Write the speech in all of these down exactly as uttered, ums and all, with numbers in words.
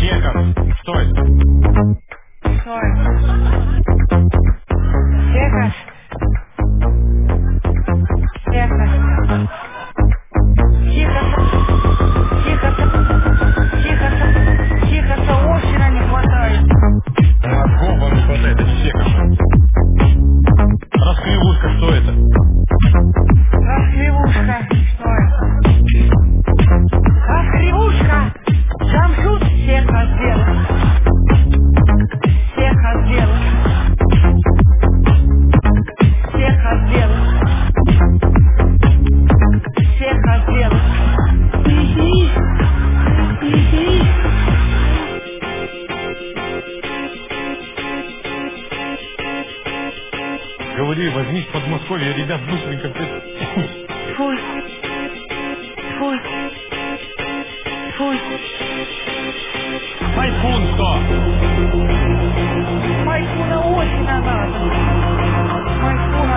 Чеков. Стой. Стой. Чеков. Чеков. Тихо. Тихо. Тихо. Тихо. Сообщина не хватает. Мозгов вам не хватает, это Чеков. Раскривушка, что это? Раскривушка. Что это? Раскривушка. Джамшут всех сделал. Всех сделал. Всех сделал. Всех сделал. Иди. Иди. Говори, возьми в Подмосковье, ребят, быстренько. Фуй. Фуй. Фуй. Айфон сто. Майкуна очень надо. Майкуна.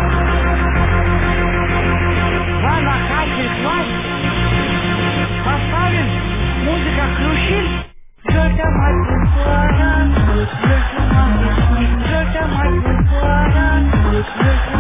Ладно, хатик, класс. Поставим. Музыка включим. Жёлтя мать Майкуна. Жёлтя мать Майкуна. Жёлтя мать Майкуна. Жёлтя